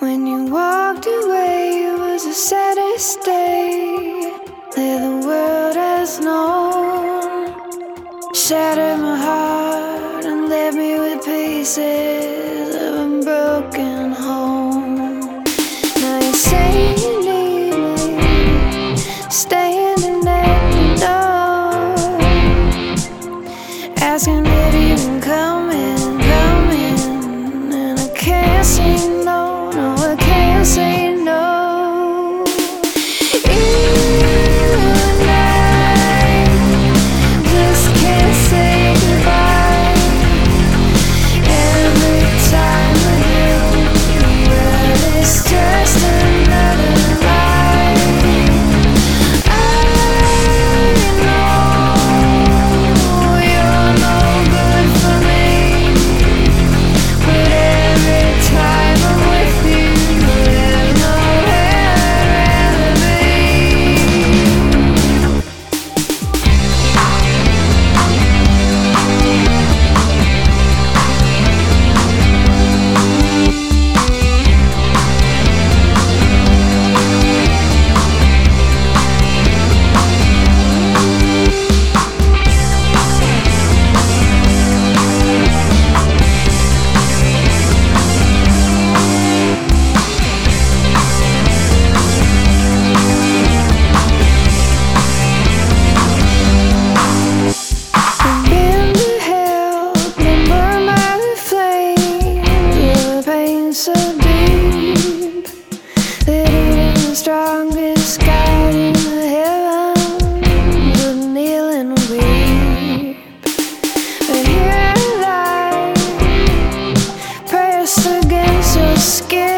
When you walked away, it was the saddest day that the world has known. Shattered my heart and left me with pieces of a broken home. Now you say you need me, standing at the door, asking if you can come in, and I can't say no, no, I can't say no. You and I just can't say goodbye. Every time we do, well, it's just another lie. I know you're no good for me, but every time I'm with you, there's nowhere I'd rather be. I've been to hell, been burned by the flames of pain so deep that even the strongest God in the heavens would kneel and weep. But here I lie, pressed against your skin.